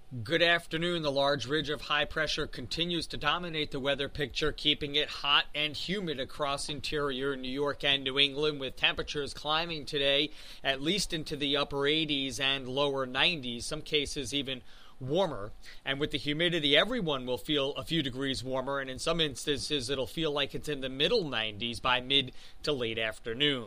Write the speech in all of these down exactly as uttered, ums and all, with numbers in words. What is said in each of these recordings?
Good afternoon. The large ridge of high pressure continues to dominate the weather picture, keeping it hot and humid across interior New York and New England, with temperatures climbing today at least into the upper eighties and lower nineties, some cases even warmer. And with the humidity, everyone will feel a few degrees warmer, and in some instances it'll feel like it's in the middle nineties by mid to late afternoon.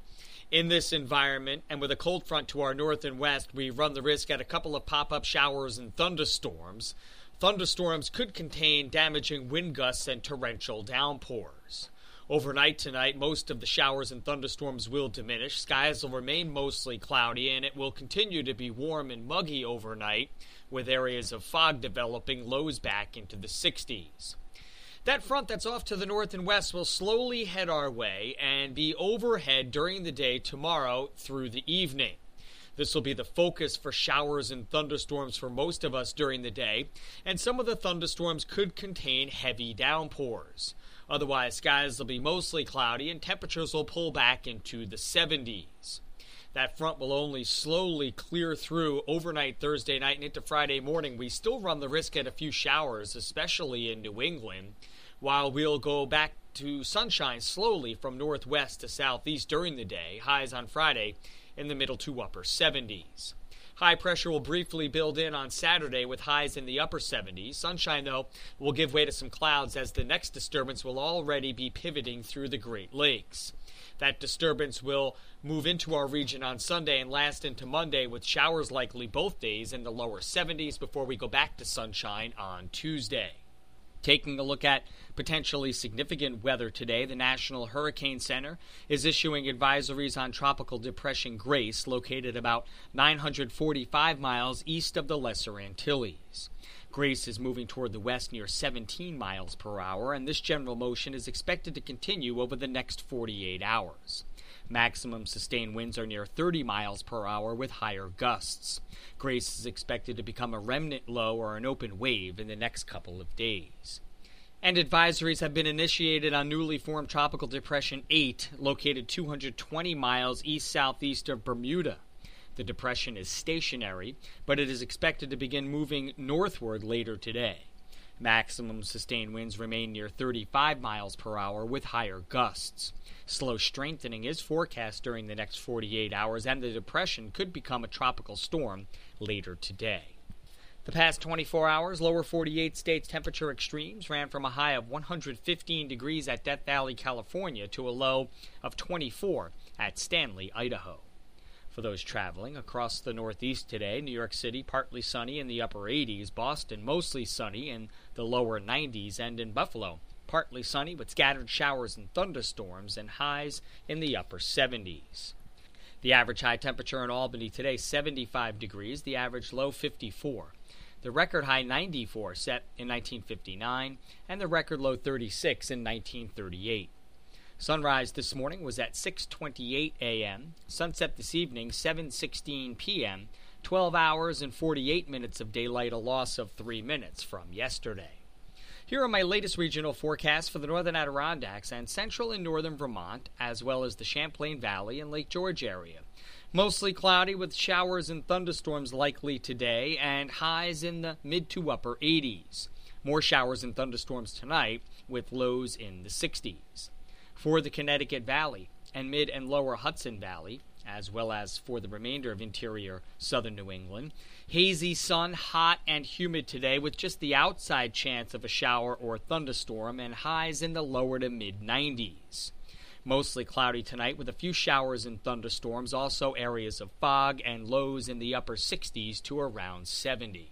In this environment, and with a cold front to our north and west, we run the risk at a couple of pop-up showers and thunderstorms. Thunderstorms could contain damaging wind gusts and torrential downpours. Overnight tonight, most of the showers and thunderstorms will diminish. Skies will remain mostly cloudy, and it will continue to be warm and muggy overnight, with areas of fog developing, lows back into the sixties. That front that's off to the north and west will slowly head our way and be overhead during the day tomorrow through the evening. This will be the focus for showers and thunderstorms for most of us during the day, and some of the thunderstorms could contain heavy downpours. Otherwise, skies will be mostly cloudy and temperatures will pull back into the seventies. That front will only slowly clear through overnight Thursday night and into Friday morning. We still run the risk at a few showers, especially in New England, while we'll go back to sunshine slowly from northwest to southeast during the day. Highs on Friday in the middle to upper seventies. High pressure will briefly build in on Saturday with highs in the upper seventies. Sunshine, though, will give way to some clouds as the next disturbance will already be pivoting through the Great Lakes. That disturbance will move into our region on Sunday and last into Monday, with showers likely both days in the lower seventies before we go back to sunshine on Tuesday. Taking a look at potentially significant weather today, the National Hurricane Center is issuing advisories on Tropical Depression Grace, located about nine hundred forty-five miles east of the Lesser Antilles. Grace is moving toward the west near seventeen miles per hour, and this general motion is expected to continue over the next forty-eight hours. Maximum sustained winds are near thirty miles per hour with higher gusts. Grace is expected to become a remnant low or an open wave in the next couple of days. And advisories have been initiated on newly formed Tropical Depression eight, located two hundred twenty miles east-southeast of Bermuda. The depression is stationary, but it is expected to begin moving northward later today. Maximum sustained winds remain near thirty-five miles per hour with higher gusts. Slow strengthening is forecast during the next forty-eight hours, and the depression could become a tropical storm later today. The past twenty-four hours, lower forty-eight states temperature extremes ran from a high of one hundred fifteen degrees at Death Valley, California, to a low of twenty-four at Stanley, Idaho. For those traveling across the Northeast today, New York City partly sunny in the upper eighties, Boston mostly sunny in the lower nineties, and in Buffalo partly sunny with scattered showers and thunderstorms and highs in the upper seventies. The average high temperature in Albany today, seventy-five degrees, the average low fifty-four. The record high ninety-four set in nineteen fifty-nine, and the record low thirty-six in nineteen thirty-eight. Sunrise this morning was at six twenty-eight a.m., sunset this evening seven sixteen p.m., twelve hours and forty-eight minutes of daylight, a loss of three minutes from yesterday. Here are my latest regional forecasts for the northern Adirondacks and central and northern Vermont, as well as the Champlain Valley and Lake George area. Mostly cloudy with showers and thunderstorms likely today, and highs in the mid to upper eighties. More showers and thunderstorms tonight with lows in the sixties. For the Connecticut Valley and mid and lower Hudson Valley, as well as for the remainder of interior southern New England, hazy sun, hot and humid today with just the outside chance of a shower or thunderstorm, and highs in the lower to mid nineties. Mostly cloudy tonight with a few showers and thunderstorms, also areas of fog, and lows in the upper sixties to around seventy.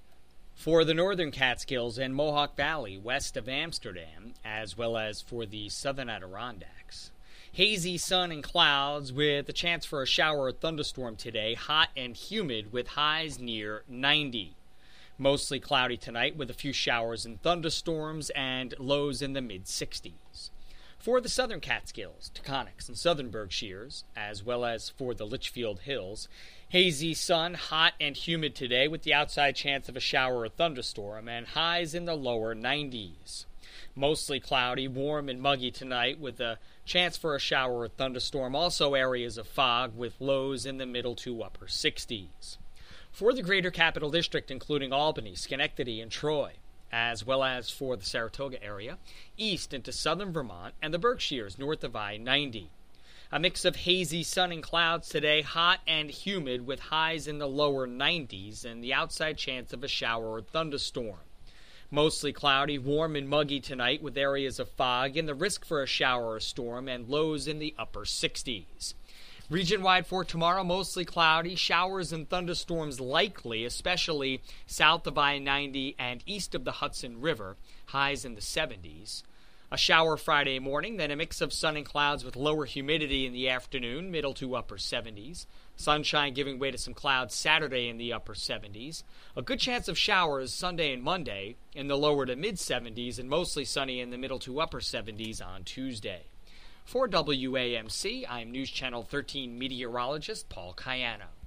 For the northern Catskills and Mohawk Valley west of Amsterdam, as well as for the southern Adirondacks, hazy sun and clouds with a chance for a shower or thunderstorm today, hot and humid with highs near ninety. Mostly cloudy tonight with a few showers and thunderstorms and lows in the mid sixties. For the southern Catskills, Taconics, and southern Berkshires, as well as for the Litchfield Hills, hazy sun, hot and humid today with the outside chance of a shower or thunderstorm, and highs in the lower nineties. Mostly cloudy, warm and muggy tonight with a chance for a shower or thunderstorm, also areas of fog with lows in the middle to upper sixties. For the greater capital district, including Albany, Schenectady, and Troy, as well as for the Saratoga area, east into southern Vermont, and the Berkshires north of I ninety. A mix of hazy sun and clouds today, hot and humid with highs in the lower nineties and the outside chance of a shower or thunderstorm. Mostly cloudy, warm and muggy tonight with areas of fog and the risk for a shower or storm and lows in the upper sixties. Region-wide for tomorrow, mostly cloudy, showers and thunderstorms likely, especially south of I ninety and east of the Hudson River, highs in the seventies. A shower Friday morning, then a mix of sun and clouds with lower humidity in the afternoon, middle to upper seventies. Sunshine giving way to some clouds Saturday in the upper seventies. A good chance of showers Sunday and Monday in the lower to mid seventies and mostly sunny in the middle to upper seventies on Tuesday. For W A M C, I'm News Channel thirteen meteorologist Paul Cayano.